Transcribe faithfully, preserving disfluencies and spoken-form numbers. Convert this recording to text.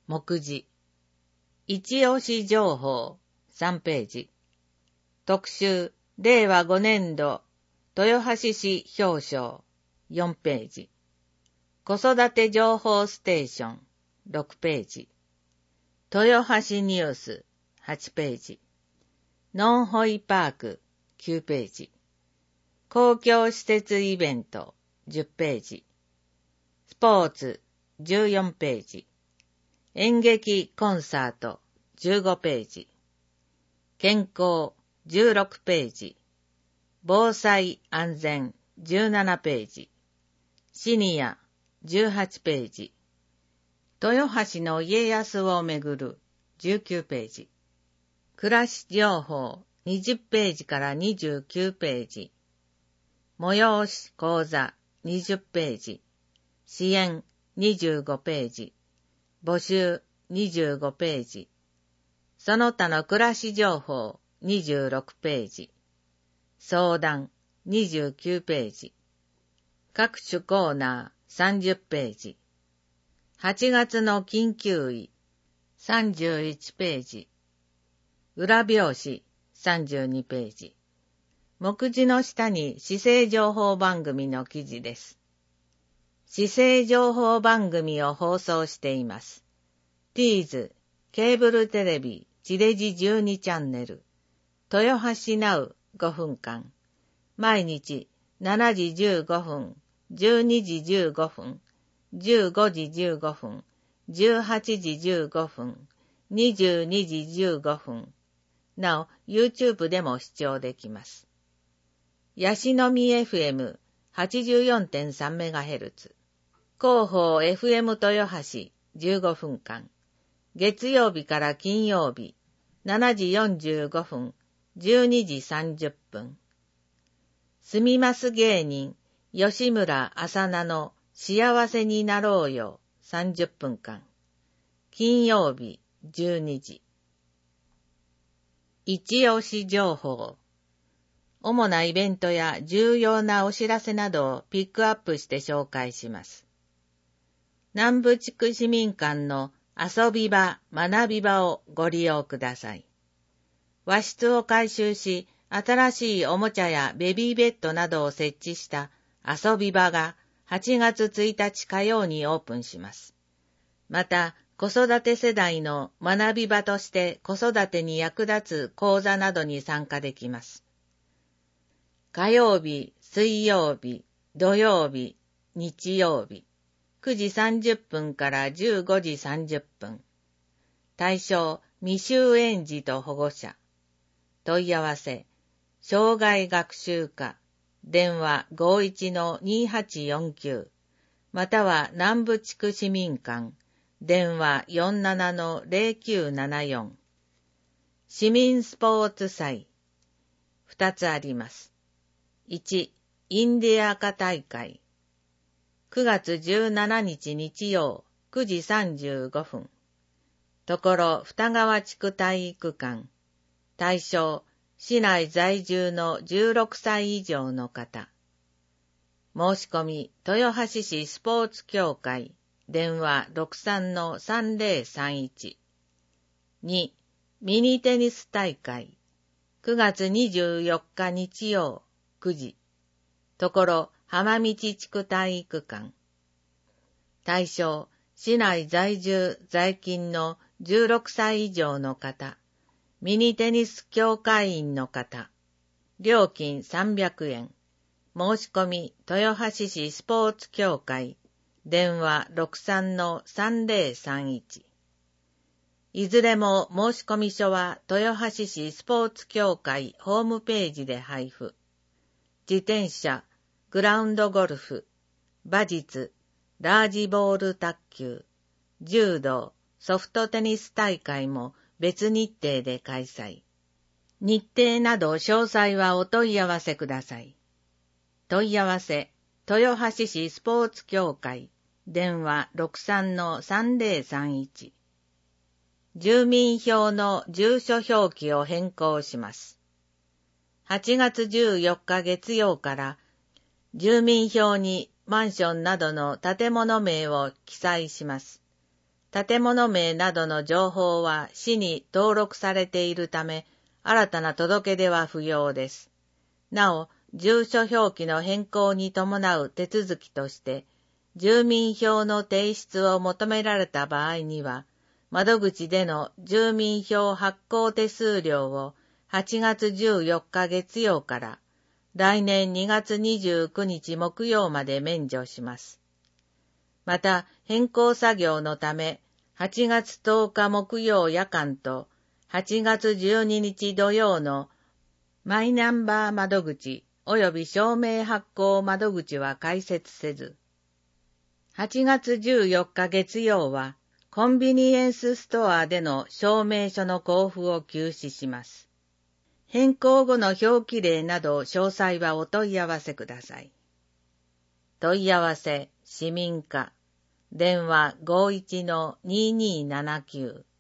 目次。一押し情報さんページ。特集れいわごねんど豊橋市表彰よんページ。子育て情報ステーションろくページ。豊橋ニュースはちページ。ノンホイパークきゅうページ。公共施設イベントじゅっページ。スポーツじゅうよんページ。演劇コンサートじゅうごページ。健康じゅうろくページ。防災安全じゅうななページ。シニアじゅうはちページ。豊橋の家康をめぐるじゅうきゅうページ。暮らし情報にじゅっページからにじゅうきゅうページ。催し講座にじゅっページ。支援にじゅうごページ。募集にじゅうごページ。その他の暮らし情報にじゅうろくページ。相談にじゅうきゅうページ。各種コーナーさんじゅっページ。はちがつの緊急医さんじゅういちページ。裏表紙さんじゅうにページ。目次の下に市政情報番組の記事です。市政情報番組を放送しています。ティーズ、ケーブルテレビ、地デジじゅうにチャンネル、豊橋ナウごふんかん、毎日しちじじゅうごふん、じゅうにじじゅうごふん、じゅうごじじゅうごふん、じゅうはちじじゅうごふん、にじゅうにじじゅうごふん。なお、YouTube でも視聴できます。ヤシの実 エフエムはちじゅうよんてんさんメガヘルツ、広報 エフエム 豊橋じゅうごふんかん、月曜日から金曜日、しちじよんじゅうごふん、じゅうにじさんじゅっぷん。すみます芸人、吉村麻菜の幸せになろうよさんじゅっぷんかん。金曜日じゅうにじ。一押し情報。主なイベントや重要なお知らせなどをピックアップして紹介します。南部地区市民館の遊び場、学び場をご利用ください。和室を改修し、新しいおもちゃやベビーベッドなどを設置した遊び場がはちがつついたち火曜にオープンします。また、子育て世代の学び場として子育てに役立つ講座などに参加できます。火曜日、水曜日、土曜日、日曜日、くじさんじゅっぷんからじゅうごじさんじゅっぷん。対象、未就園児と保護者。問い合わせ、障害学習課、電話 ごいちのにはちよんきゅう、または南部地区市民館、電話 よんななのぜろきゅうななよん。市民スポーツ祭。ふたつあります。いち、インディアカ大会。くがつじゅうしちにち日曜くじさんじゅうごふん。ところ二川地区体育館。対象、市内在住のじゅうろくさい以上の方。申し込み、豊橋市スポーツ協会、電話 ろくさんのさんぜろさんいち。に、ミニテニス大会。くがつにじゅうよっか日曜くじ。ところ浜道地区体育館。対象、市内在住在勤のじゅうろくさい以上の方。ミニテニス協会員の方。料金さんびゃくえん。申し込み、豊橋市スポーツ協会。電話 ろくさんのさんぜろさんいち。いずれも申し込み書は豊橋市スポーツ協会ホームページで配布。自転車、グラウンドゴルフ、馬術、ラージボール卓球、柔道、ソフトテニス大会も別日程で開催。日程など詳細はお問い合わせください。問い合わせ、豊橋市スポーツ協会、電話 ろくさんのさんぜろさんいち。住民票の住所表記を変更します。はちがつじゅうよっか月曜から住民票にマンションなどの建物名を記載します。 建物名などの情報は市に登録されているため、新たな届け出は不要です。なお、住所表記の変更に伴う手続きとして、住民票の提出を求められた場合には、窓口での住民票発行手数料をはちがつじゅうよっか月曜から来年にがつにじゅうくにち木曜まで免除します。また、変更作業のため、はちがつとおか木曜夜間とはちがつじゅうににち土曜のマイナンバー窓口及び証明発行窓口は開設せず、はちがつじゅうよっか月曜はコンビニエンスストアでの証明書の交付を休止します。変更後の表記例など詳細はお問い合わせください。問い合わせ市民課電話 ごいちのにーにーななきゅう